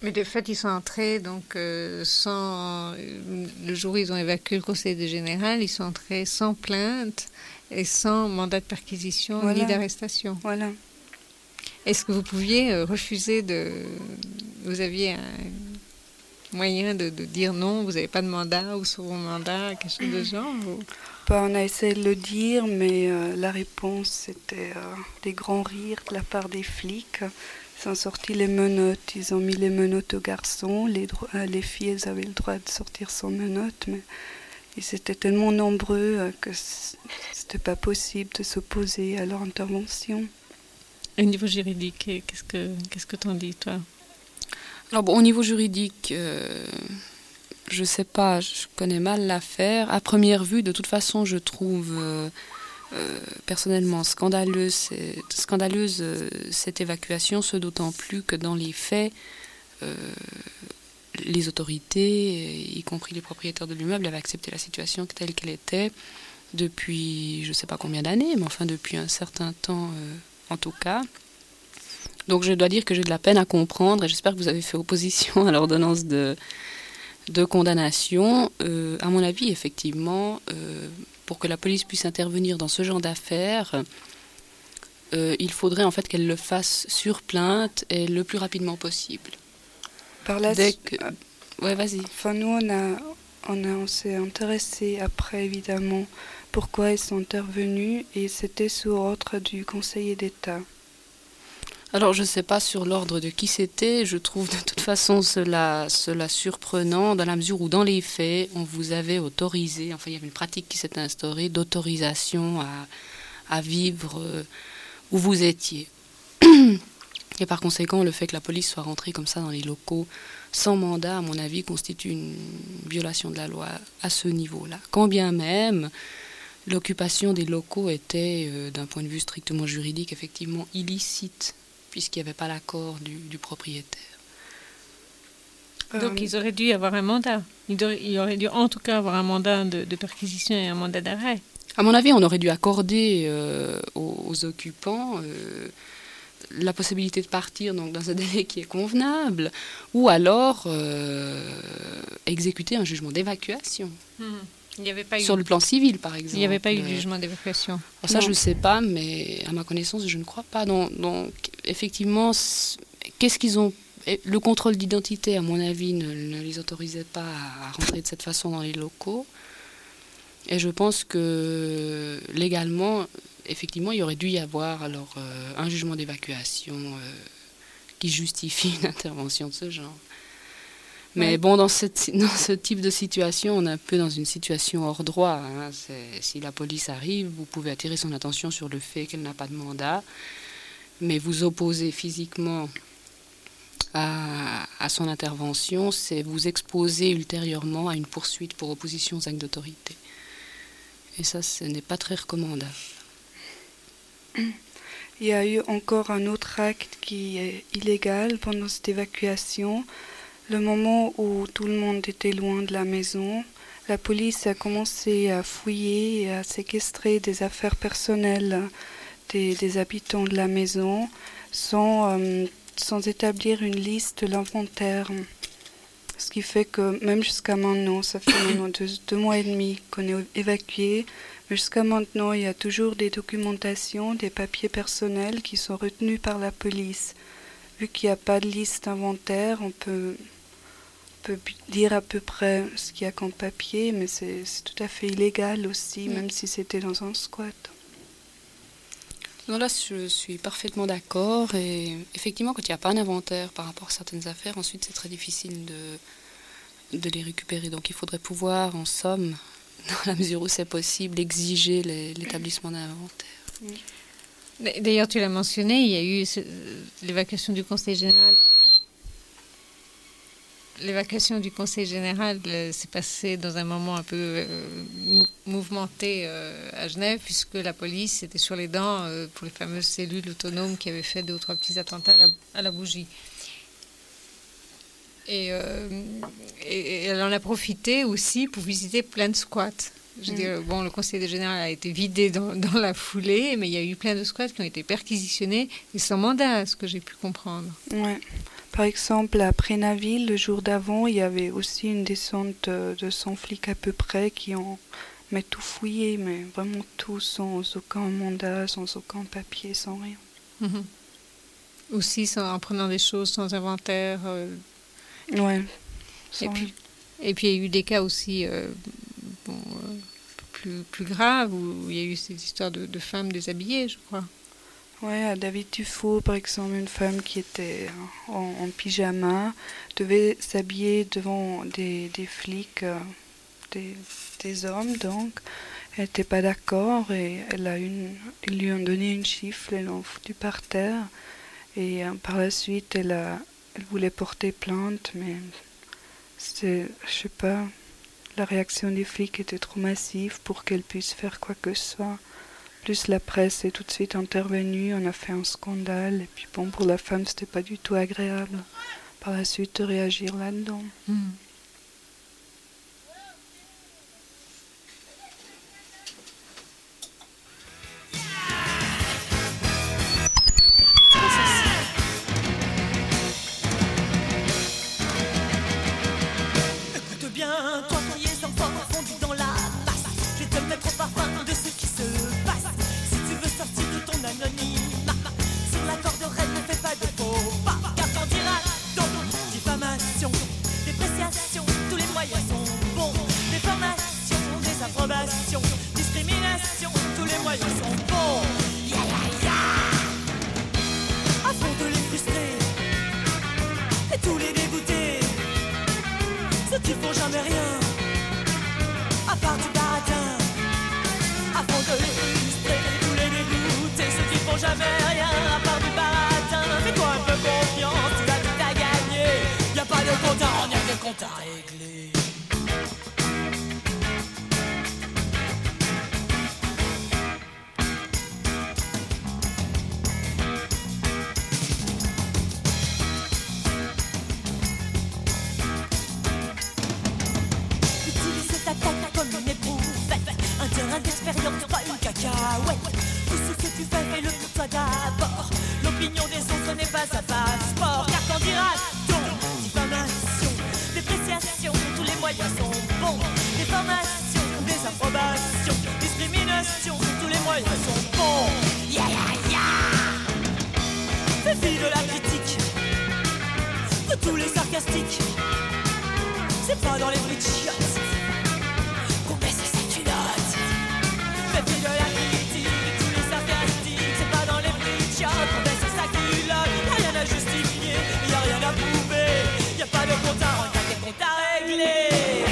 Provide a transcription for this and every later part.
Mais de fait, ils sont entrés, donc, sans... Le jour où ils ont évacué le conseil de général, ils sont entrés sans plainte et sans mandat de perquisition ni d'arrestation. Voilà. Est-ce que vous pouviez refuser de... Vous aviez un moyen de dire non, vous n'avez pas de mandat ou sur vos mandats, quelque chose de genre ou... On a essayé de le dire, mais la réponse, c'était des grands rires de la part des flics. Ils ont sorti les menottes, ils ont mis les menottes aux garçons. Les filles, elles avaient le droit de sortir sans menottes, mais ils étaient tellement nombreux que c'était pas possible de s'opposer à leur intervention. Au niveau juridique, qu'est-ce que t'en dis, toi? Alors bon, au niveau juridique, je sais pas, je connais mal l'affaire. À première vue, de toute façon, je trouve personnellement scandaleuse cette évacuation, ce d'autant plus que dans les faits, les autorités, y compris les propriétaires de l'immeuble, avaient accepté la situation telle qu'elle était depuis je ne sais pas combien d'années, mais enfin depuis un certain temps en tout cas. Donc je dois dire que j'ai de la peine à comprendre et j'espère que vous avez fait opposition à l'ordonnance de condamnation. À mon avis, effectivement, pour que la police puisse intervenir dans ce genre d'affaires, il faudrait en fait qu'elle le fasse sur plainte et le plus rapidement possible. Par là, ouais, vas-y. Enfin, nous, on s'est intéressé après, évidemment, pourquoi ils sont intervenus, et c'était sous ordre du conseiller d'État. Alors, je ne sais pas sur l'ordre de qui c'était. Je trouve de toute façon cela surprenant dans la mesure où, dans les faits, on vous avait autorisé, enfin, il y avait une pratique qui s'est instaurée d'autorisation à vivre où vous étiez. Et par conséquent, le fait que la police soit rentrée comme ça dans les locaux sans mandat, à mon avis, constitue une violation de la loi à ce niveau-là. Quand bien même l'occupation des locaux était, d'un point de vue strictement juridique, effectivement illicite, puisqu'il n'y avait pas l'accord du propriétaire. Donc ils auraient dû avoir un mandat. Ils auraient dû en tout cas avoir un mandat de perquisition et un mandat d'arrêt. À mon avis, on aurait dû accorder aux occupants la possibilité de partir donc, dans un délai qui est convenable, ou alors exécuter un jugement d'évacuation. Il n'y avait pas sur le plan civil, par exemple. Il n'y avait pas eu de jugement d'évacuation. Alors ça, je ne sais pas, mais à ma connaissance, je ne crois pas. Donc effectivement, qu'est-ce qu'ils ont... Le contrôle d'identité, à mon avis, ne les autorisait pas à rentrer de cette façon dans les locaux. Et je pense que légalement, effectivement, il aurait dû y avoir alors un jugement d'évacuation qui justifie une intervention de ce genre. Mais bon, dans ce type de situation, on est un peu dans une situation hors droit. Hein. Si la police arrive, vous pouvez attirer son attention sur le fait qu'elle n'a pas de mandat, mais vous opposer physiquement à son intervention, c'est vous exposer ultérieurement à une poursuite pour opposition aux actes d'autorité. Et ça, ce n'est pas très recommandable. Il y a eu encore un autre acte qui est illégal pendant cette évacuation. Le moment où tout le monde était loin de la maison, la police a commencé à fouiller et à séquestrer des affaires personnelles des habitants de la maison sans établir une liste de l'inventaire. Ce qui fait que même jusqu'à maintenant, ça fait maintenant 2 mois et demi qu'on est évacué, mais jusqu'à maintenant, il y a toujours des documentations, des papiers personnels qui sont retenus par la police. Vu qu'il n'y a pas de liste d'inventaire, on peut dire à peu près ce qu'il y a comme papier, mais c'est tout à fait illégal aussi, même si c'était dans un squat. Non, là, je suis parfaitement d'accord. Et effectivement, quand il n'y a pas un inventaire par rapport à certaines affaires, ensuite, c'est très difficile de les récupérer. Donc, il faudrait pouvoir, en somme, dans la mesure où c'est possible, exiger l'établissement d'un inventaire. D'ailleurs, tu l'as mentionné, il y a eu l'évacuation du Conseil général. L'évacuation du Conseil général s'est passée dans un moment un peu mouvementé à Genève, puisque la police était sur les dents pour les fameuses cellules autonomes qui avaient fait 2 ou 3 petits attentats à la bougie. Et elle en a profité aussi pour visiter plein de squats. Je veux dire, bon, le Conseil général a été vidé dans la foulée, mais il y a eu plein de squats qui ont été perquisitionnés et sans mandat, ce que j'ai pu comprendre. Ouais. Par exemple, à Prénaville, le jour d'avant, il y avait aussi une descente de 100 flics à peu près qui ont tout fouillé, mais vraiment tout, sans aucun mandat, sans aucun papier, sans rien. Mhm. Aussi en prenant des choses sans inventaire. Ouais. Et puis il y a eu des cas aussi plus graves où il y a eu cette histoire de femmes déshabillées, je crois. Ouais, à David Dufaux, par exemple, une femme qui était en pyjama devait s'habiller devant des flics, des hommes, donc. Elle n'était pas d'accord et ils lui ont donné une gifle, elle l'ont foutu par terre. Et par la suite, elle voulait porter plainte, mais je sais pas, la réaction des flics était trop massive pour qu'elle puisse faire quoi que ce soit. Plus la presse est tout de suite intervenue, on a fait un scandale, et puis bon, pour la femme, c'était pas du tout agréable par la suite de réagir là-dedans. Discrimination, tous les moyens sont bons. Afin de les frustrer et tous les dégoûter, ceux qui font jamais rien à part du baratin. Afin de les frustrer et tous les dégoûter, ceux qui font jamais rien à part du baratin. Fais-toi un peu confiance, tu as tout à gagner. Y'a pas de compte à rendre, y'a des comptes à régler. D'expérience, pas une cacahuète. Tout ce que tu fais, fais-le pour toi d'abord. L'opinion des autres n'est pas un passeport. Car qu'en dira-t-on? Diffamation, dépréciation, tous les moyens sont bons. Déformation, désapprobation, discrimination, tous les moyens sont bons. Fais fi de la critique, de tous les sarcastiques. C'est pas dans les bruits de chiottes qu'on baisse ses culottes. Fais fi de la critique, de tous les sarcastiques. C'est pas dans les bruits de chiottes qu'on baisse sa culotte. Y'a rien à justifier, y'a rien à prouver. Y'a pas de compte à rendre, y'a des comptes à régler.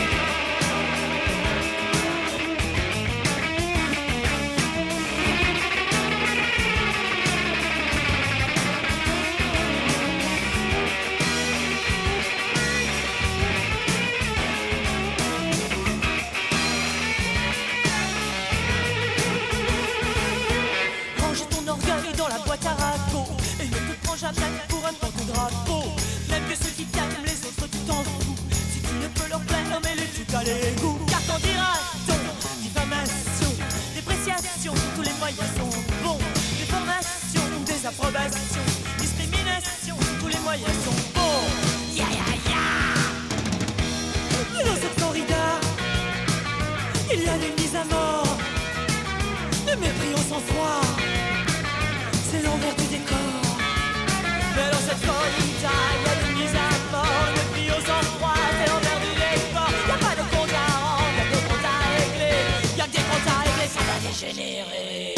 Jamais pour un porte-drapeau. Même que ceux qui t'aiment, les autres tu t'en fous. Si tu ne peux leur plaire, mets-les tout à l'égout. Car qu'en dira-t-on? Diffamation, dépréciation, tous les moyens sont bons. Déformation, désapprobation, discrimination, tous les moyens sont bons. Et dans cette corrida, il y a des mises à mort, de mépris au sang-froid. C'est l'envers du décor. Mais dans cette corrida, y'a des mises à mort, le prix aux sang-froid, c'est l'envers du décor. Y'a pas de compte à rendre, y'a des comptes à régler. Y'a que des comptes à régler, ça va dégénérer.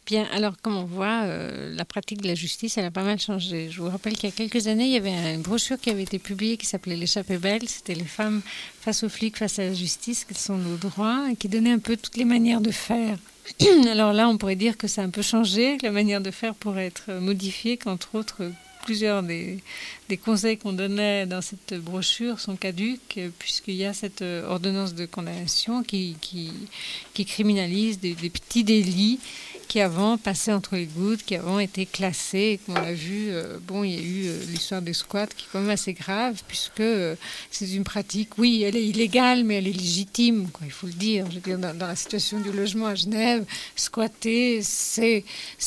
Bien, alors comme on voit, la pratique de la justice, elle a pas mal changé. Je vous rappelle qu'il y a quelques années, il y avait une brochure qui avait été publiée qui s'appelait L'échappée belle. C'était les femmes face aux flics, face à la justice, quels sont nos droits, et qui donnait un peu toutes les manières de faire. Alors là, on pourrait dire que ça a un peu changé, que la manière de faire pourrait être modifiée, qu'entre autres, plusieurs des conseils qu'on donnait dans cette brochure sont caduques, puisqu'il y a cette ordonnance de condamnation qui criminalise des petits délits qui avant passaient entre les gouttes, qui avant étaient classés. Et comme on l'a vu, il y a eu l'histoire des squats qui est quand même assez grave, puisque c'est une pratique, oui, elle est illégale, mais elle est légitime, quoi, il faut le dire. Je veux dire, dans la situation du logement à Genève, squatter, c'est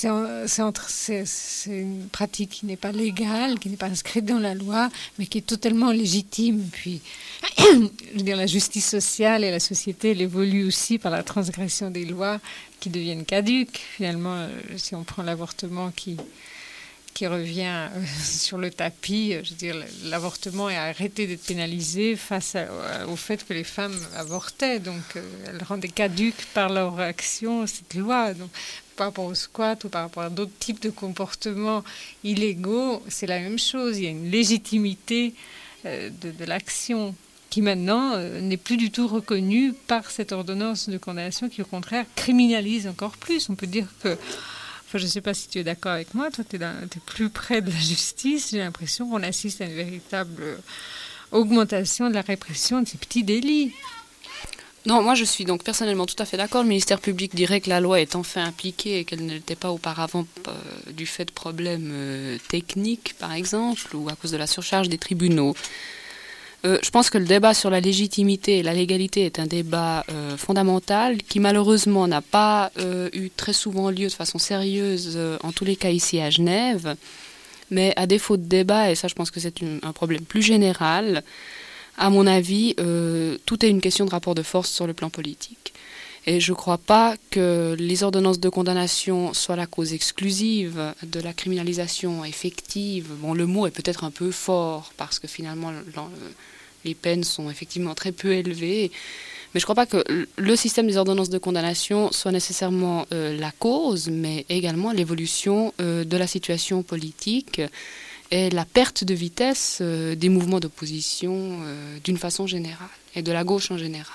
une pratique qui n'est pas légale, qui n'est pas inscrite dans la loi, mais qui est totalement légitime. Puis, je veux dire, la justice sociale et la société, elle évolue aussi par la transgression des lois qui deviennent caduques. Finalement, si on prend l'avortement qui revient sur le tapis, je veux dire, l'avortement a arrêté d'être pénalisé face au fait que les femmes avortaient. Donc, elles rendaient caduques par leur action cette loi. Donc, par rapport au squat ou par rapport à d'autres types de comportements illégaux, c'est la même chose. Il y a une légitimité de l'action qui maintenant n'est plus du tout reconnue par cette ordonnance de condamnation qui, au contraire, criminalise encore plus. On peut dire que, enfin, je ne sais pas si tu es d'accord avec moi, toi, tu es plus près de la justice. J'ai l'impression qu'on assiste à une véritable augmentation de la répression de ces petits délits. Non, moi je suis donc personnellement tout à fait d'accord. Le ministère public dirait que la loi est enfin appliquée et qu'elle ne l'était pas auparavant du fait de problèmes techniques, par exemple, ou à cause de la surcharge des tribunaux. Je pense que le débat sur la légitimité et la légalité est un débat fondamental qui malheureusement n'a pas eu très souvent lieu de façon sérieuse, en tous les cas ici à Genève. Mais à défaut de débat, et ça je pense que c'est un problème plus général, à mon avis, tout est une question de rapport de force sur le plan politique. Et je ne crois pas que les ordonnances de condamnation soient la cause exclusive de la criminalisation effective. Bon, le mot est peut-être un peu fort parce que finalement les peines sont effectivement très peu élevées. Mais je ne crois pas que le système des ordonnances de condamnation soit nécessairement la cause, mais également l'évolution de la situation politique et la perte de vitesse des mouvements d'opposition d'une façon générale et de la gauche en général.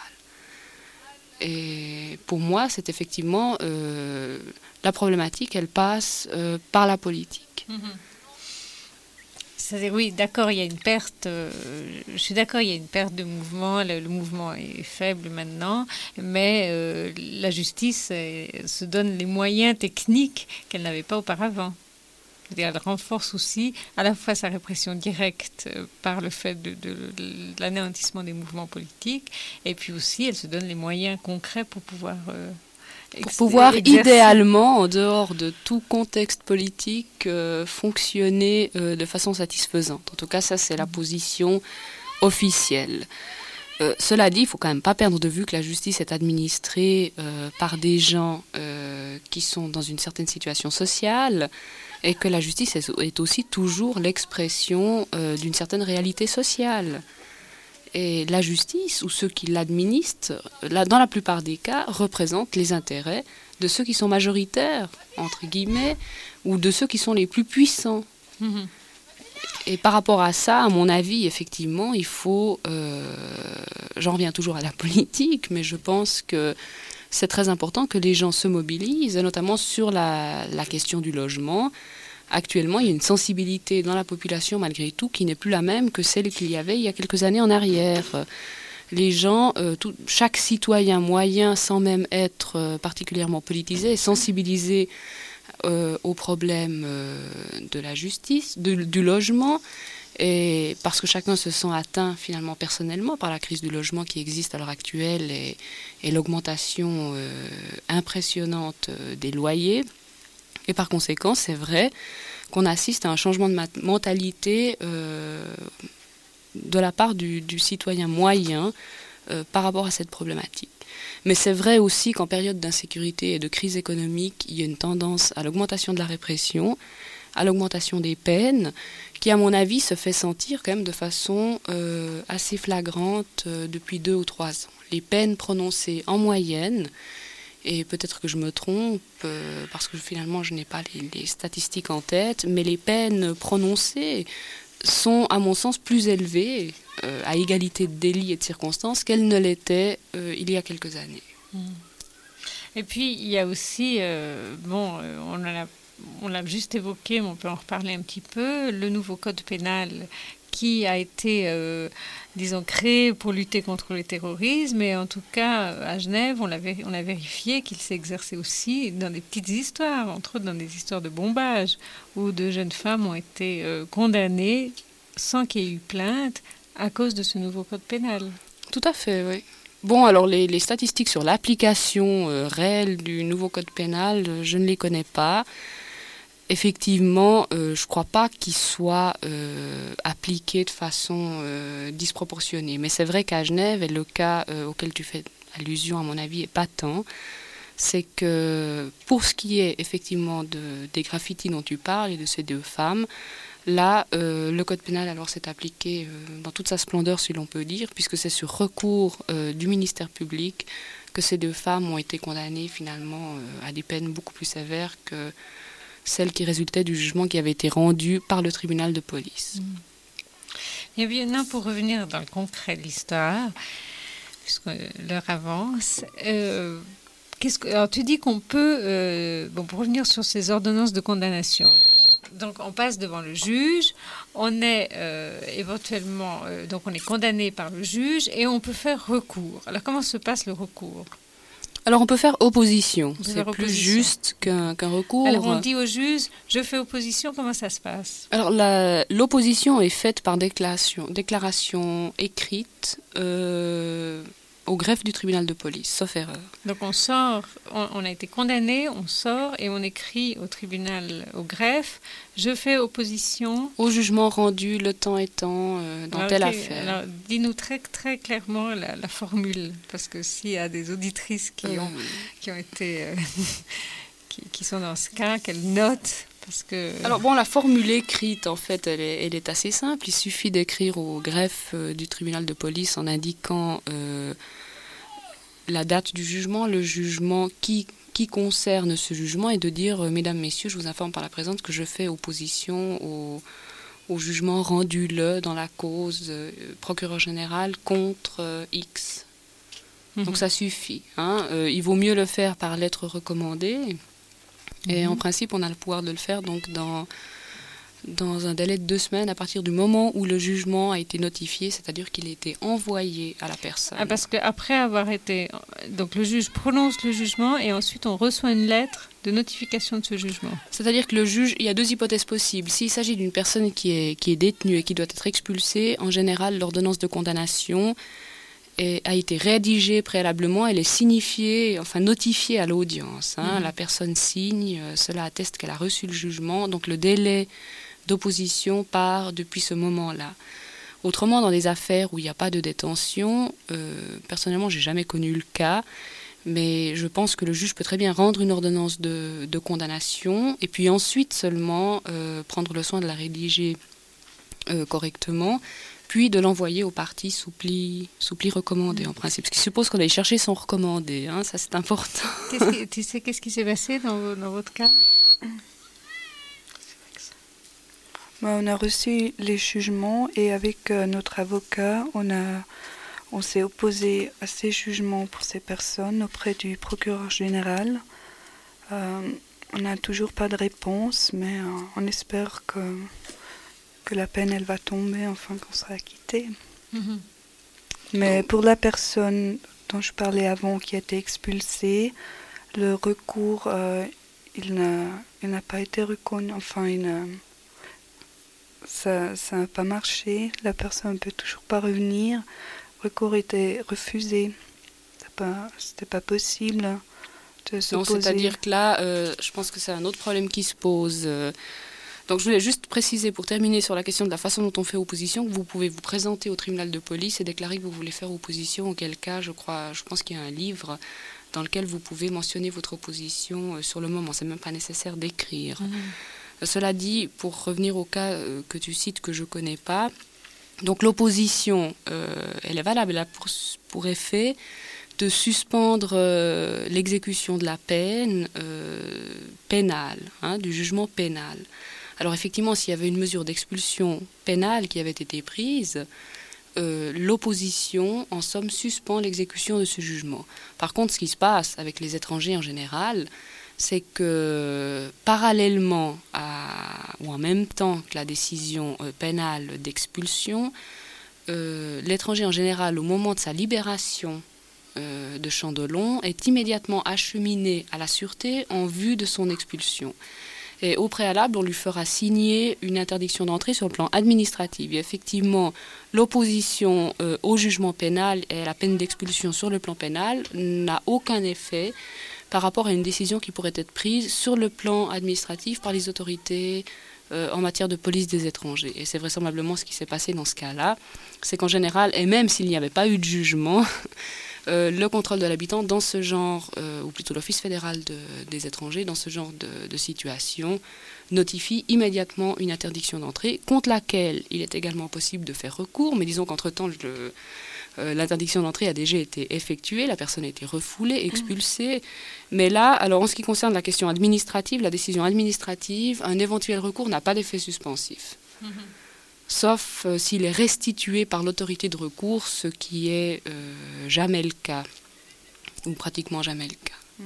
Et pour moi, c'est effectivement la problématique, elle passe par la politique. C'est-à-dire, oui, d'accord, il y a une perte. Je suis d'accord, il y a une perte de mouvement. Le mouvement est faible maintenant, mais la justice se donne les moyens techniques qu'elle n'avait pas auparavant. C'est-à-dire, elle renforce aussi à la fois sa répression directe par le fait de l'anéantissement des mouvements politiques, et puis aussi elle se donne les moyens concrets pour pouvoir exercer. Idéalement, en dehors de tout contexte politique, fonctionner de façon satisfaisante. En tout cas, ça c'est la position officielle. Cela dit, il ne faut quand même pas perdre de vue que la justice est administrée par des gens qui sont dans une certaine situation sociale, et que la justice est aussi toujours l'expression d'une certaine réalité sociale. Et la justice, ou ceux qui l'administrent, dans la plupart des cas, représentent les intérêts de ceux qui sont majoritaires, entre guillemets, ou de ceux qui sont les plus puissants. Mmh. Et par rapport à ça, à mon avis, effectivement, il faut... j'en reviens toujours à la politique, mais je pense que c'est très important que les gens se mobilisent, et notamment sur la question du logement. Actuellement, il y a une sensibilité dans la population, malgré tout, qui n'est plus la même que celle qu'il y avait il y a quelques années en arrière. Les gens, chaque citoyen moyen, sans même être particulièrement politisé, est sensibilisé aux problèmes de la justice, du logement, et parce que chacun se sent atteint finalement personnellement par la crise du logement qui existe à l'heure actuelle et l'augmentation impressionnante des loyers. Et par conséquent, c'est vrai qu'on assiste à un changement de mentalité de la part du citoyen moyen par rapport à cette problématique. Mais c'est vrai aussi qu'en période d'insécurité et de crise économique, il y a une tendance à l'augmentation de la répression, à l'augmentation des peines, qui, à mon avis, se fait sentir quand même de façon assez flagrante depuis 2 ou 3 ans. Les peines prononcées en moyenne, Et peut-être que je me trompe, parce que finalement je n'ai pas les statistiques en tête, mais les peines prononcées sont, à mon sens, plus élevées, à égalité de délit et de circonstances, qu'elles ne l'étaient il y a quelques années. Et puis, il y a aussi, on l'a juste évoqué, mais on peut en reparler un petit peu, le nouveau code pénal qui a été, créé pour lutter contre le terrorisme. Et en tout cas, à Genève, on a vérifié qu'il s'est exercé aussi dans des petites histoires, entre autres dans des histoires de bombage, où de jeunes femmes ont été condamnées sans qu'il y ait eu plainte à cause de ce nouveau code pénal. Tout à fait, oui. Bon, alors les statistiques sur l'application réelle du nouveau code pénal, je ne les connais pas. Effectivement, je ne crois pas qu'il soit appliqué de façon disproportionnée. Mais c'est vrai qu'à Genève, et le cas auquel tu fais allusion, à mon avis, est patent, c'est que pour ce qui est effectivement des graffitis dont tu parles et de ces deux femmes, là, le code pénal alors s'est appliqué dans toute sa splendeur, si l'on peut dire, puisque c'est sur recours du ministère public que ces deux femmes ont été condamnées finalement à des peines beaucoup plus sévères que celles qui résultaient du jugement qui avait été rendu par le tribunal de police. Et bien, pour revenir dans le concret de l'histoire, puisque l'heure avance, alors tu dis qu'on peut, pour revenir sur ces ordonnances de condamnation, donc on passe devant le juge, on est éventuellement, donc on est condamné par le juge et on peut faire recours. Alors comment se passe le recours ? Alors on peut faire opposition, c'est plus juste qu'un recours. Alors on dit au juge, je fais opposition, comment ça se passe ? Alors l'opposition est faite par déclaration écrite au greffe du tribunal de police, sauf erreur. Donc on sort, on a été condamné, on sort et on écrit au tribunal, au greffe, je fais opposition. Au jugement rendu, le temps étant dans telle affaire. Alors dis-nous très, très clairement la formule, parce que s'il y a des auditrices qui ont été, qui sont dans ce cas, qu'elles notent. Alors bon, la formule écrite, en fait, elle est assez simple. Il suffit d'écrire au greffe du tribunal de police en indiquant la date du jugement, le jugement qui concerne ce jugement, et de dire « Mesdames, Messieurs, je vous informe par la présente que je fais opposition au jugement rendu dans la cause procureur général contre X ». Donc ça suffit. Il vaut mieux le faire par lettre recommandée. Et en principe, on a le pouvoir de le faire donc dans un délai de 2 semaines à partir du moment où le jugement a été notifié, c'est-à-dire qu'il a été envoyé à la personne. Parce qu'après avoir été... Donc le juge prononce le jugement et ensuite on reçoit une lettre de notification de ce jugement. C'est-à-dire que le juge, il y a 2 hypothèses possibles. S'il s'agit d'une personne qui est détenue et qui doit être expulsée, en général, l'ordonnance de condamnation a été rédigée préalablement, elle est signifiée, enfin notifiée à l'audience. La personne signe, cela atteste qu'elle a reçu le jugement, donc le délai d'opposition part depuis ce moment-là. Autrement, dans des affaires où il n'y a pas de détention, personnellement, j'ai jamais connu le cas, mais je pense que le juge peut très bien rendre une ordonnance de condamnation et puis ensuite seulement prendre le soin de la rédiger correctement, puis de l'envoyer aux parties sous pli recommandé, en principe. Ce qui suppose qu'on aille chercher son recommandé, ça c'est important. Tu sais qu'est-ce qui s'est passé dans votre cas ? On a reçu les jugements et avec notre avocat, on s'est opposé à ces jugements pour ces personnes auprès du procureur général. On n'a toujours pas de réponse, mais on espère que la peine elle va tomber, enfin qu'on sera acquitté. Mais pour la personne dont je parlais avant qui a été expulsée, le recours il n'a pas été reconnu, enfin ça n'a pas marché, la personne ne peut toujours pas revenir, le recours était refusé, c'était pas possible de s'opposer. Non, c'est-à-dire que là, je pense que c'est un autre problème qui se pose. Donc je voulais juste préciser pour terminer sur la question de la façon dont on fait opposition, que vous pouvez vous présenter au tribunal de police et déclarer que vous voulez faire opposition, auquel cas je pense qu'il y a un livre dans lequel vous pouvez mentionner votre opposition sur le moment. C'est même pas nécessaire d'écrire. Cela dit, pour revenir au cas que tu cites que je connais pas, donc l'opposition, elle est valable, elle a pour effet de suspendre l'exécution de la peine pénale, du jugement pénal. Alors effectivement, s'il y avait une mesure d'expulsion pénale qui avait été prise, l'opposition, en somme, suspend l'exécution de ce jugement. Par contre, ce qui se passe avec les étrangers en général, c'est que parallèlement ou en même temps que la décision pénale d'expulsion, l'étranger en général, au moment de sa libération de Chandelon, est immédiatement acheminé à la sûreté en vue de son expulsion. Et au préalable, on lui fera signer une interdiction d'entrée sur le plan administratif. Et effectivement, l'opposition au jugement pénal et à la peine d'expulsion sur le plan pénal n'a aucun effet par rapport à une décision qui pourrait être prise sur le plan administratif par les autorités en matière de police des étrangers. Et c'est vraisemblablement ce qui s'est passé dans ce cas-là. C'est qu'en général, et même s'il n'y avait pas eu de jugement, le contrôle de l'habitant dans ce genre, ou plutôt l'Office fédéral des étrangers, dans ce genre de situation, notifie immédiatement une interdiction d'entrée, contre laquelle il est également possible de faire recours, mais disons qu'entre-temps, l'interdiction d'entrée a déjà été effectuée, la personne a été refoulée, expulsée. Mais là, alors en ce qui concerne la question administrative, la décision administrative, un éventuel recours n'a pas d'effet suspensif. Sauf s'il est restitué par l'autorité de recours, ce qui est jamais le cas, ou pratiquement jamais le cas.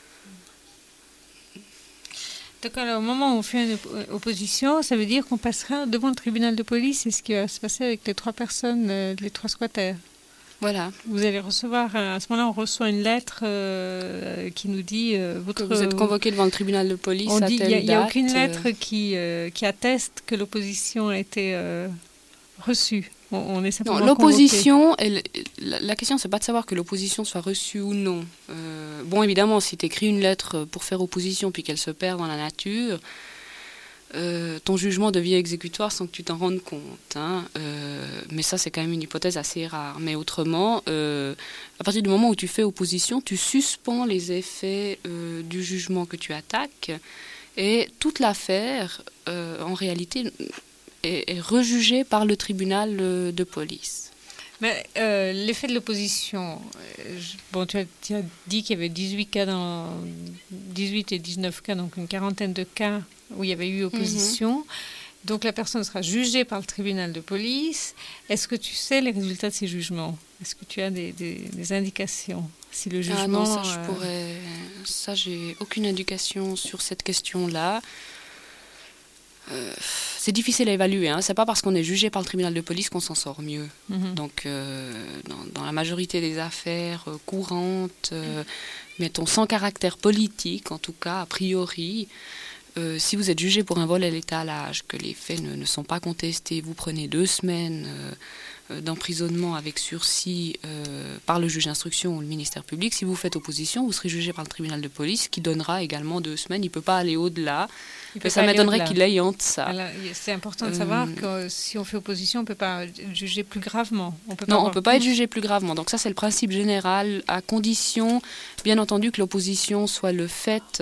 Donc alors, au moment où on fait une opposition, ça veut dire qu'on passera devant le tribunal de police, c'est ce qui va se passer avec les 3 personnes, les 3 squatters. Voilà. Vous allez recevoir, à ce moment-là, on reçoit une lettre qui nous dit... que vous êtes convoqué devant le tribunal de police à telle date. Il n'y a aucune lettre qui atteste que l'opposition a été reçue. On est simplement non, l'opposition, la question, c'est pas de savoir que l'opposition soit reçue ou non. Bon, évidemment, si tu écris une lettre pour faire opposition puis qu'elle se perd dans la nature... ton jugement devient exécutoire sans que tu t'en rendes compte. Mais ça, c'est quand même une hypothèse assez rare. Mais autrement, à partir du moment où tu fais opposition, tu suspends les effets du jugement que tu attaques et toute l'affaire, en réalité, est rejugée par le tribunal de police. Mais l'effet de l'opposition, tu as dit qu'il y avait 18 et 19 cas, donc une quarantaine de cas où il y avait eu opposition. Donc la personne sera jugée par le tribunal de police. Est-ce que tu sais les résultats de ces jugements? Est-ce que tu as des indications si le jugement... Ah non, ça, j'ai aucune indication sur cette question-là. C'est difficile à évaluer. C'est pas parce qu'on est jugé par le tribunal de police qu'on s'en sort mieux. Donc, dans la majorité des affaires courantes, mettons sans caractère politique, en tout cas, a priori, si vous êtes jugé pour un vol à l'étalage, que les faits ne sont pas contestés, vous prenez 2 semaines d'emprisonnement avec sursis par le juge d'instruction ou le ministère public. Si vous faites opposition, vous serez jugé par le tribunal de police qui donnera également 2 semaines. Il ne peut pas aller au-delà. Mais ça m'étonnerait qu'il aille en deçà. Alors, c'est important de savoir que si on fait opposition, on ne peut pas juger plus gravement. On ne peut pas être jugé plus gravement. Donc ça, c'est le principe général, à condition, bien entendu, que l'opposition soit le fait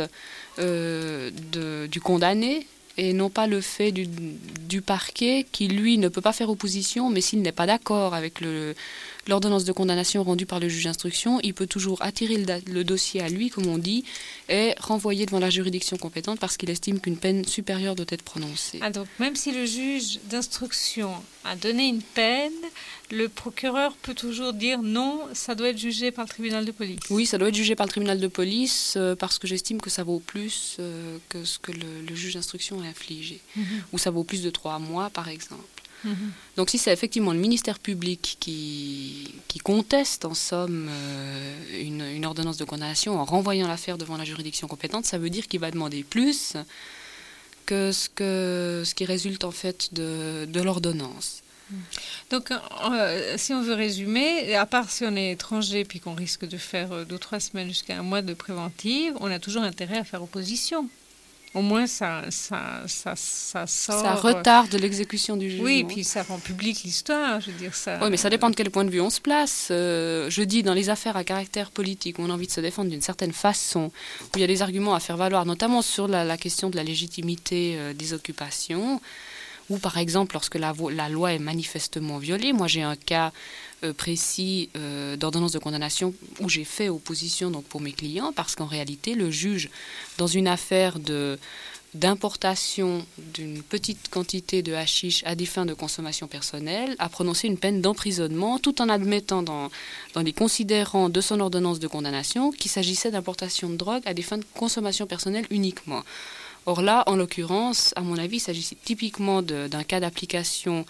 du condamné, et non pas le fait du parquet qui, lui, ne peut pas faire opposition, mais s'il n'est pas d'accord avec l'ordonnance de condamnation rendue par le juge d'instruction, il peut toujours attirer le dossier à lui, comme on dit, et renvoyer devant la juridiction compétente parce qu'il estime qu'une peine supérieure doit être prononcée. Donc même si le juge d'instruction a donné une peine, le procureur peut toujours dire non, ça doit être jugé par le tribunal de police. Oui, ça doit être jugé par le tribunal de police parce que j'estime que ça vaut plus que ce que le juge d'instruction a infligé. Ou ça vaut plus de 3 mois, par exemple. Donc si c'est effectivement le ministère public qui conteste en somme une ordonnance de condamnation en renvoyant l'affaire devant la juridiction compétente, ça veut dire qu'il va demander plus que ce qui résulte en fait de l'ordonnance. Donc, si on veut résumer, à part si on est étranger puis qu'on risque de faire 2 ou 3 semaines jusqu'à 1 mois de préventive, on a toujours intérêt à faire opposition. Au moins, ça sort... Ça retarde l'exécution du jugement. Oui, puis ça rend public l'histoire, je veux dire ça... Oui, mais ça dépend de quel point de vue on se place. Je dis, dans les affaires à caractère politique, où on a envie de se défendre d'une certaine façon, où il y a des arguments à faire valoir, notamment sur la question de la légitimité des occupations, ou par exemple lorsque la loi est manifestement violée. Moi, j'ai un cas précis d'ordonnance de condamnation où j'ai fait opposition donc, pour mes clients, parce qu'en réalité, le juge, dans une affaire d'importation d'une petite quantité de hashish à des fins de consommation personnelle, a prononcé une peine d'emprisonnement tout en admettant dans les considérants de son ordonnance de condamnation qu'il s'agissait d'importation de drogue à des fins de consommation personnelle uniquement. Or là, en l'occurrence, à mon avis, il s'agissait typiquement d'un cas d'application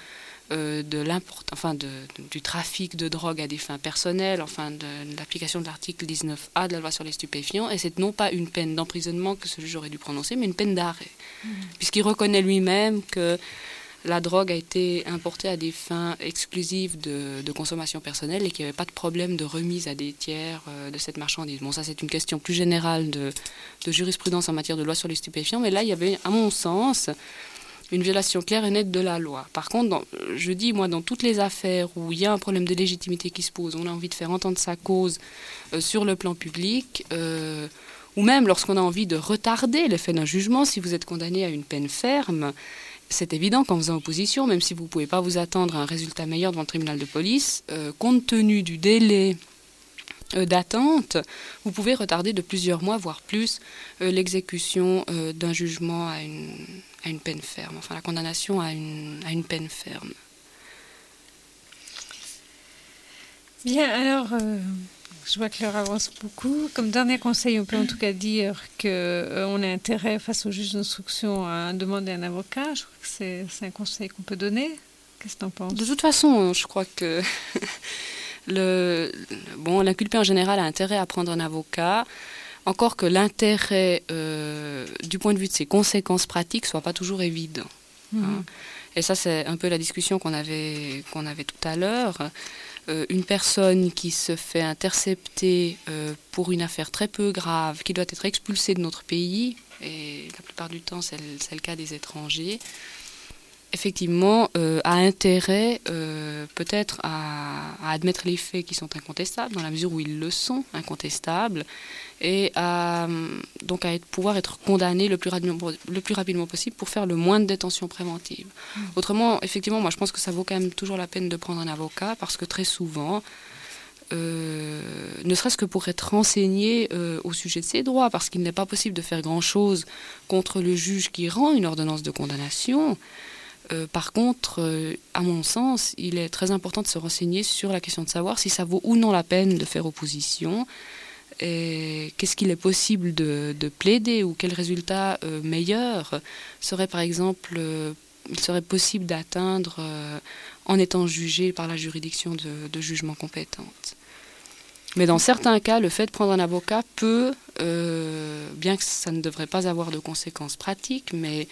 du trafic de drogue à des fins personnelles, enfin de l'application de l'article 19A de la loi sur les stupéfiants, et c'est non pas une peine d'emprisonnement que ce juge aurait dû prononcer, mais une peine d'arrêt, puisqu'il reconnaît lui-même que la drogue a été importée à des fins exclusives de consommation personnelle et qu'il n'y avait pas de problème de remise à des tiers de cette marchandise. Bon, ça c'est une question plus générale de jurisprudence en matière de loi sur les stupéfiants, mais là il y avait, à mon sens, une violation claire et nette de la loi. Par contre, je dis, moi, dans toutes les affaires où il y a un problème de légitimité qui se pose, on a envie de faire entendre sa cause sur le plan public, ou même lorsqu'on a envie de retarder l'effet d'un jugement, si vous êtes condamné à une peine ferme, c'est évident qu'en faisant opposition, même si vous ne pouvez pas vous attendre à un résultat meilleur devant le tribunal de police, compte tenu du délai d'attente, vous pouvez retarder de plusieurs mois, voire plus, l'exécution d'un jugement à une peine ferme, enfin la condamnation à une peine ferme. Bien, alors, je vois que l'heure avance beaucoup. Comme dernier conseil, on peut en tout cas dire qu'on a intérêt, face au juge d'instruction, à demander un avocat. Je crois que c'est un conseil qu'on peut donner. Qu'est-ce que tu en penses ? De toute façon, je crois que l'inculpé en général a intérêt à prendre un avocat, encore que l'intérêt du point de vue de ses conséquences pratiques soit pas toujours évident. Hein. Et ça, c'est un peu la discussion qu'on avait tout à l'heure. Une personne qui se fait intercepter pour une affaire très peu grave, qui doit être expulsée de notre pays, et la plupart du temps c'est le cas des étrangers, effectivement, a intérêt peut-être à admettre les faits qui sont incontestables, dans la mesure où ils le sont, incontestables, et donc à pouvoir être condamné le plus rapidement possible pour faire le moins de détention préventive. Autrement, effectivement, moi je pense que ça vaut quand même toujours la peine de prendre un avocat, parce que très souvent, ne serait-ce que pour être renseigné au sujet de ses droits, parce qu'il n'est pas possible de faire grand-chose contre le juge qui rend une ordonnance de condamnation. Par contre, à mon sens, il est très important de se renseigner sur la question de savoir si ça vaut ou non la peine de faire opposition, et qu'est-ce qu'il est possible de plaider, ou quel résultat meilleur serait, par exemple, il serait possible d'atteindre en étant jugé par la juridiction de jugement compétente. Mais dans certains cas, le fait de prendre un avocat peut, bien que ça ne devrait pas avoir de conséquences pratiques, mais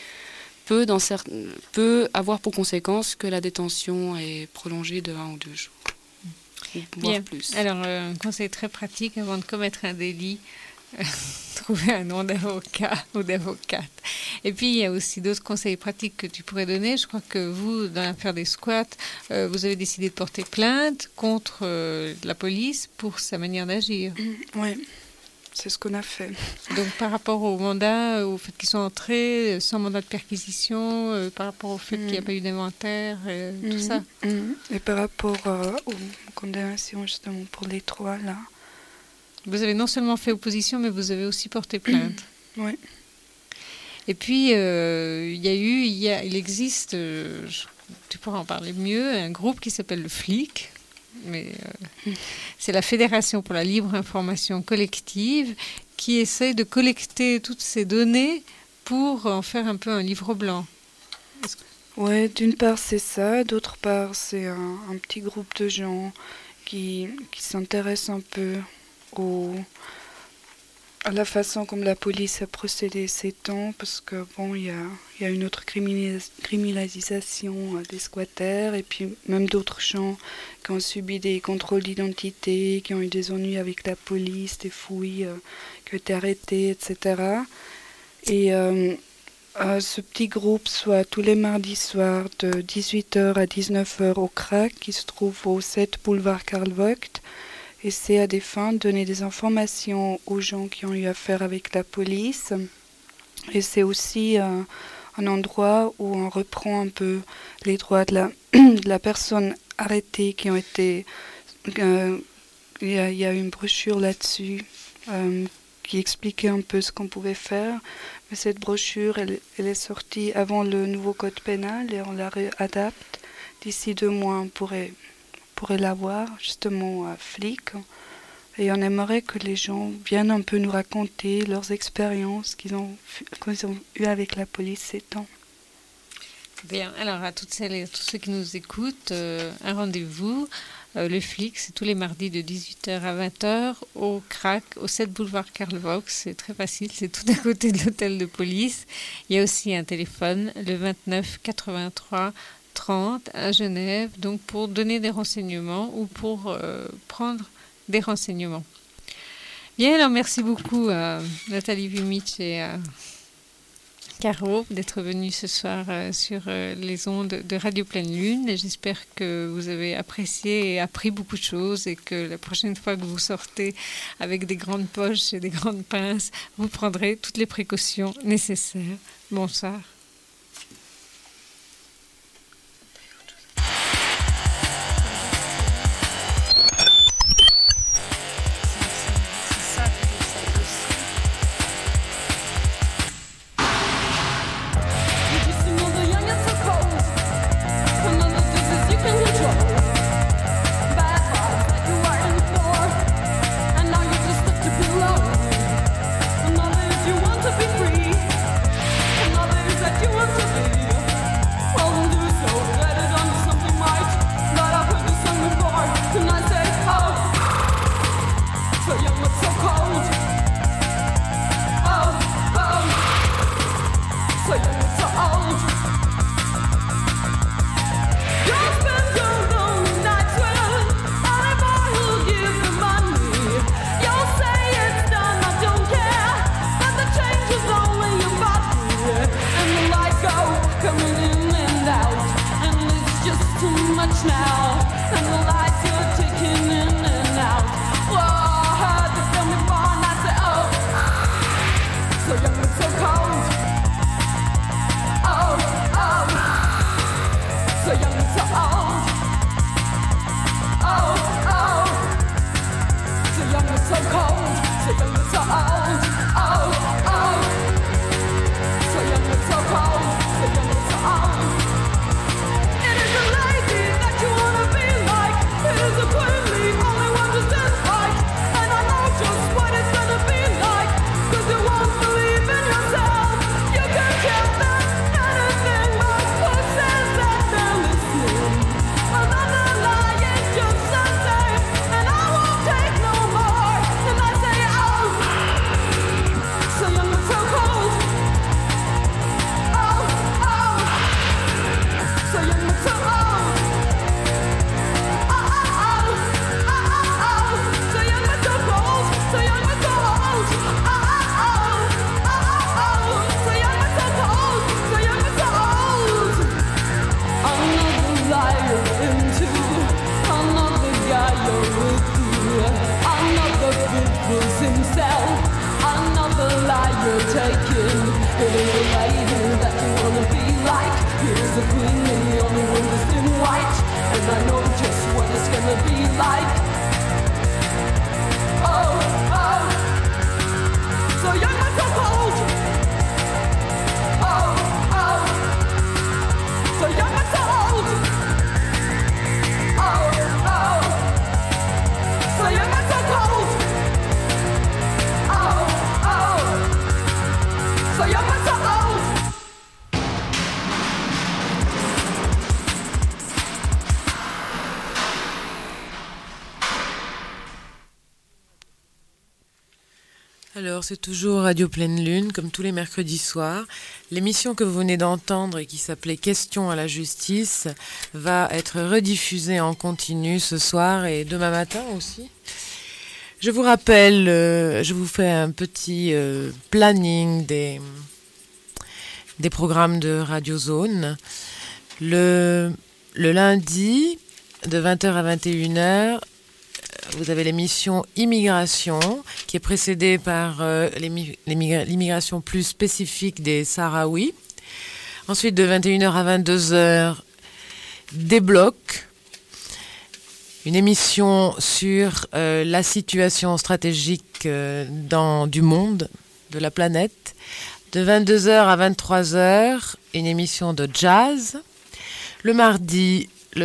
peut avoir pour conséquence que la détention est prolongée de 1 ou 2 jours, voire plus. Alors, un conseil très pratique avant de commettre un délit, trouver un nom d'avocat ou d'avocate. Et puis, il y a aussi d'autres conseils pratiques que tu pourrais donner. Je crois que vous, dans l'affaire des squats, vous avez décidé de porter plainte contre la police pour sa manière d'agir. Oui. C'est ce qu'on a fait. Donc, par rapport au mandat, au fait qu'ils sont entrés sans mandat de perquisition, par rapport au fait qu'il n'y a pas eu d'inventaire, tout ça. Et par rapport aux condamnations, justement, pour les 3, là. Vous avez non seulement fait opposition, mais vous avez aussi porté plainte. Oui. Et puis, il existe, tu pourras en parler mieux, un groupe qui s'appelle le FLIC. Mais c'est la Fédération pour la libre information collective qui essaie de collecter toutes ces données pour en faire un peu un livre blanc. Oui, d'une part c'est ça, d'autre part c'est un petit groupe de gens qui s'intéressent un peu à la façon comme la police a procédé ces temps, parce que bon, il y a une autre criminalisation des squatters, et puis même d'autres gens qui ont subi des contrôles d'identité, qui ont eu des ennuis avec la police, des fouilles, qui ont été arrêtés, etc. Et ce petit groupe soit tous les mardis soirs de 18h à 19h au CRAC, qui se trouve au 7 boulevard Karl Vogt. Et c'est à des fins de donner des informations aux gens qui ont eu affaire avec la police. Et c'est aussi un un endroit où on reprend un peu les droits de la personne arrêtée qui ont été... Il y a une brochure là-dessus qui expliquait un peu ce qu'on pouvait faire. Mais cette brochure, elle est sortie avant le nouveau code pénal et on la réadapte. D'ici 2 mois, on pourrait la voir, justement, à Flic. Et on aimerait que les gens viennent un peu nous raconter leurs expériences qu'ils ont eues avec la police ces temps. Bien, alors à toutes celles et tous ceux qui nous écoutent, un rendez-vous. Le Flic, c'est tous les mardis de 18h à 20h au CRAC, au 7 boulevard Karl Vox. C'est très facile, c'est tout à côté de l'hôtel de police. Il y a aussi un téléphone, le 29 83 30 à Genève, donc pour donner des renseignements ou pour prendre des renseignements. Bien, alors merci beaucoup à Nathalie Vumic et à Caro d'être venus ce soir sur les ondes de Radio Pleine Lune. Et j'espère que vous avez apprécié et appris beaucoup de choses et que la prochaine fois que vous sortez avec des grandes poches et des grandes pinces, vous prendrez toutes les précautions nécessaires. Bonsoir. Alors, c'est toujours Radio Pleine Lune, comme tous les mercredis soirs. L'émission que vous venez d'entendre et qui s'appelait Questions à la justice va être rediffusée en continu ce soir et demain matin aussi. Je vous rappelle, je vous fais un petit planning des programmes de Radio Zone. Le lundi, de 20h à 21h, vous avez l'émission Immigration, qui est précédée par l'immigration plus spécifique des Sahraouis. Ensuite, de 21h à 22h, Débloc, une émission sur la situation stratégique du monde, de la planète. De 22h à 23h, une émission de jazz. Le mardi,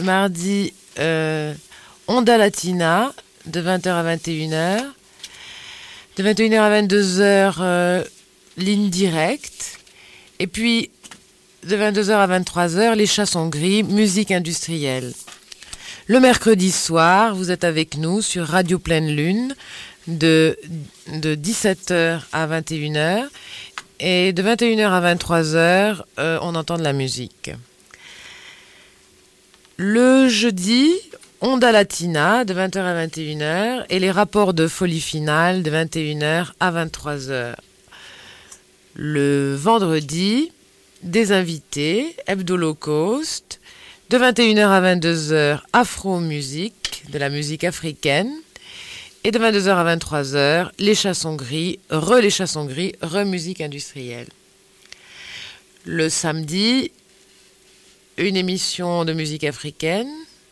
Onda Latina, de 20h à 21h. De 21h à 22h, ligne directe. Et puis, de 22h à 23h, les chansons gris, musique industrielle. Le mercredi soir, vous êtes avec nous sur Radio Pleine Lune, de 17h à 21h. Et de 21h à 23h, on entend de la musique. Le jeudi, Onda Latina, de 20h à 21h. Et les rapports de Folie Finale, de 21h à 23h. Le vendredi, des invités, Hebdolocauste, de 21h à 22h, Afro-musique, de la musique africaine. Et de 22h à 23h, les chansons gris, musique industrielle. Le samedi, une émission de musique africaine.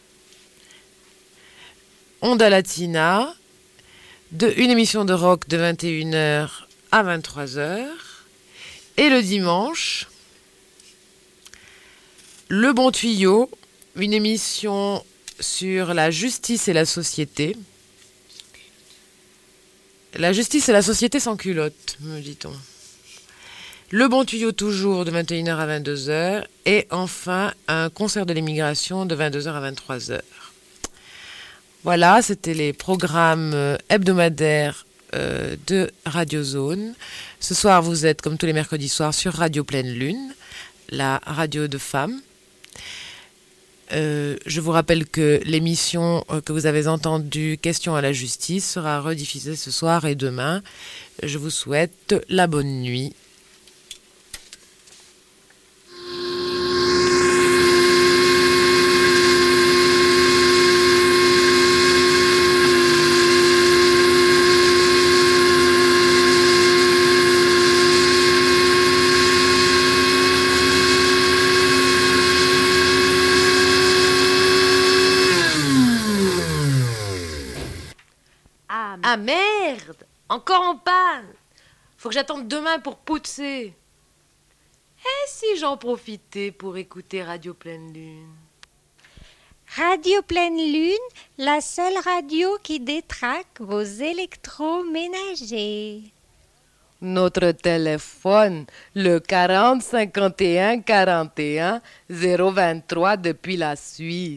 Onda Latina, une émission de rock de 21h à 23h. Et le dimanche, Le Bon Tuyau, une émission sur la justice et la société. La justice et la société sans culotte, me dit-on. Le Bon Tuyau toujours de 21h à 22h. Et enfin, un concert de l'émigration de 22h à 23h. Voilà, c'était les programmes hebdomadaires de Radio Zone. Ce soir, vous êtes, comme tous les mercredis soirs, sur Radio Pleine Lune, la radio de femmes. Je vous rappelle que l'émission que vous avez entendue, Questions à la justice, sera rediffusée ce soir et demain. Je vous souhaite la bonne nuit. Ah merde! Encore en panne! Faut que j'attende demain pour pousser. Et si j'en profitais pour écouter Radio Pleine Lune? Radio Pleine Lune, la seule radio qui détraque vos électroménagers. Notre téléphone, le 40 51 41 023 depuis la Suisse.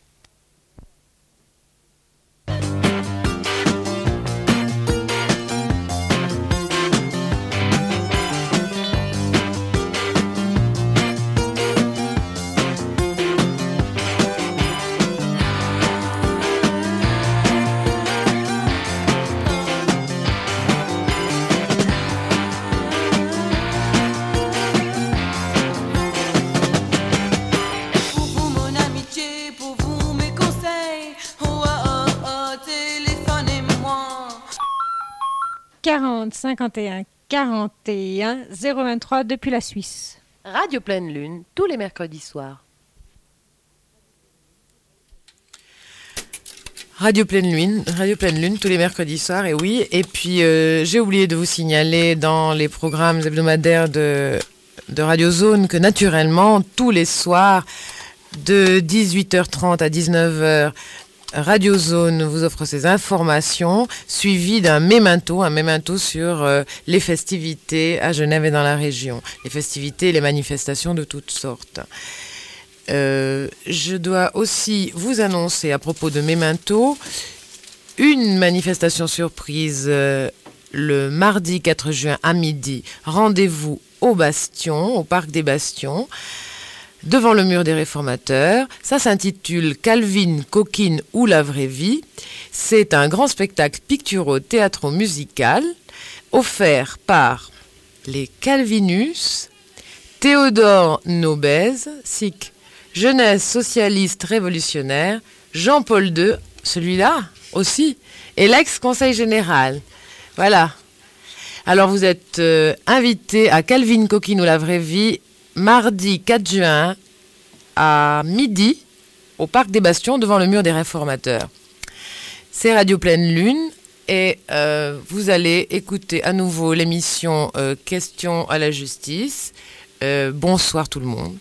Pour vous, mon amitié, pour vous, mes conseils. Oh, oh, oh, téléphonez-moi. 40 51 41 023 depuis la Suisse. Radio Pleine Lune, tous les mercredis soirs. Radio Pleine Lune, tous les mercredis soirs, et oui. Et puis, j'ai oublié de vous signaler dans les programmes hebdomadaires de Radio Zone que naturellement, tous les soirs, de 18h30 à 19h, Radio Zone vous offre ces informations, suivies d'un mémento, sur les festivités à Genève et dans la région. Les festivités et les manifestations de toutes sortes. Je dois aussi vous annoncer à propos de Memento une manifestation surprise le mardi 4 juin à midi. Rendez-vous au Bastion, au Parc des Bastions, devant le mur des Réformateurs. Ça s'intitule Calvin, Coquine ou la vraie vie. C'est un grand spectacle picturo-théâtro-musical offert par les Calvinus, Théodore Nobez, SIC, Jeunesse socialiste révolutionnaire, Jean-Paul II, celui-là aussi, et l'ex-conseil général. Voilà. Alors vous êtes invité à Calvin, Coquine ou la vraie vie mardi 4 juin à midi au Parc des Bastions devant le mur des Réformateurs. C'est Radio Pleine Lune et vous allez écouter à nouveau l'émission Questions à la justice. Bonsoir tout le monde.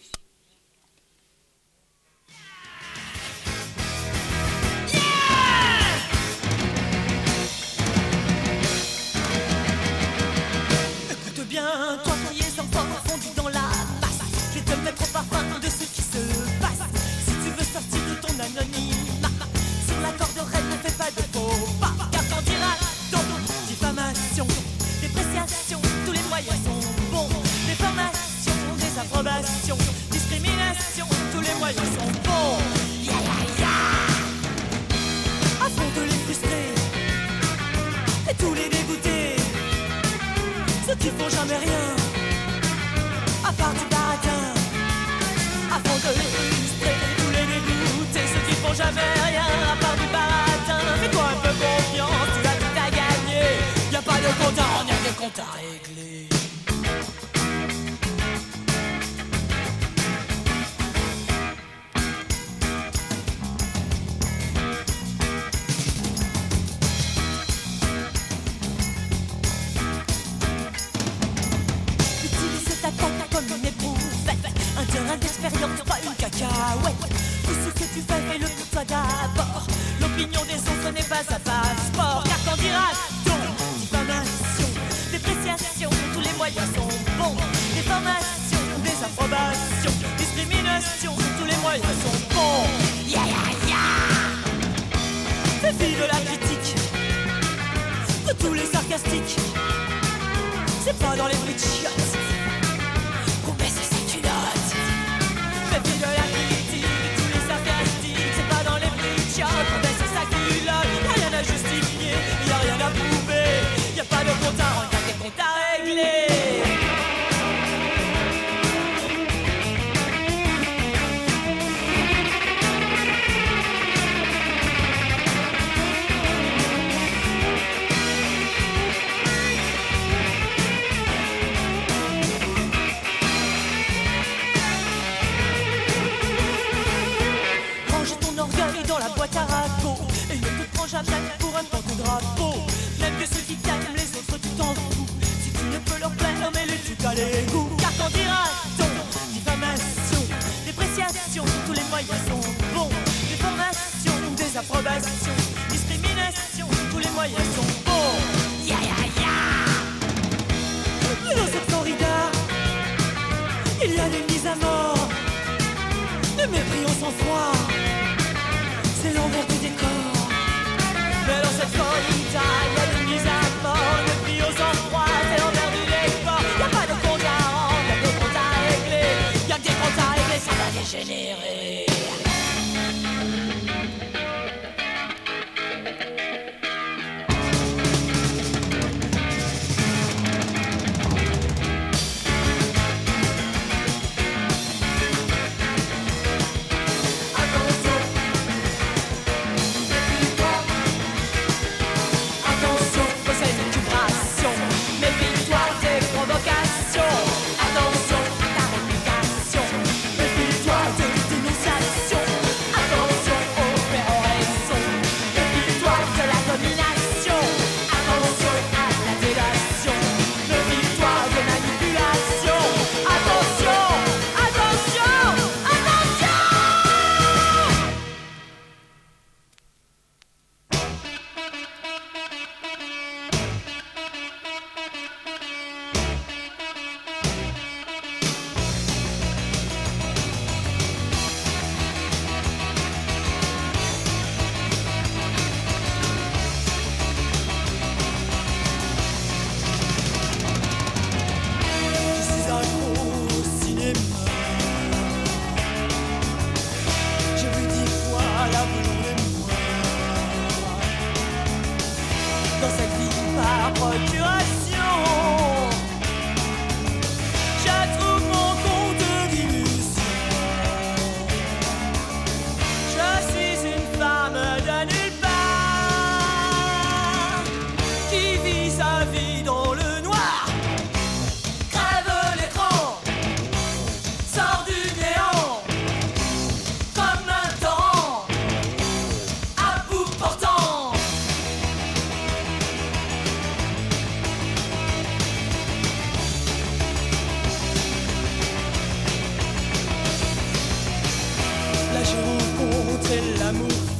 Discrimination, tous les moyens sont bons. Ya ya ya. Afin de les frustrer et tous les dégoûter, ceux qui font jamais rien à part du baratin. Afin de les frustrer et tous les dégoûter, ceux qui font jamais rien à part du baratin. Fais-toi un peu confiance, tu as tout à gagner. Y'a pas de compte à rendre, y'a des comptes à régler. D'expérience, pas une cacahuète. Tout ce que tu fais, fais-le pour toi d'abord. L'opinion des autres n'est pas un passeport. Car qu'en dira-t-on? Diffamation, dépréciation, tous les moyens sont bons. Déformation, désapprobation, discrimination, tous les moyens sont bons. Ya ya ya. Fais fi de la critique, de tous les sarcastiques. C'est pas dans les bruits de chiottes qu'on met ses culottes. Fais fi de la critique, de tous les sarcastiques. C'est pas dans les bruits de chiottes qu'on met sa culotte. Y'a rien à justifier, y'a rien à prouver. Y'a pas de compte à rendre, y'a des comptes à régler. Dans la boîte à ragots et ne te prends jamais pour un porte-drapeau. Même que ceux qui t'aiment, les autres tu t'en fous. Si tu ne peux leur plaire, mets-les tu as les goûts. Car qu'en dira-t-on? Diffamation, dépréciation, tous les moyens sont bons. Déformation, désapprobation, discrimination, tous les moyens sont bons. Ya ya ya. Dans cette corrida, il y a des mises à mort, de mépris au sang-froid. C'est l'envers du décor. Mais dans cette corrida, y'a des mises à mort, le prix aux endroits, c'est l'envers du décor. Y'a pas de compte à rendre, y'a des comptes à régler. Y'a que des comptes à régler, ça va dégénérer. l'amour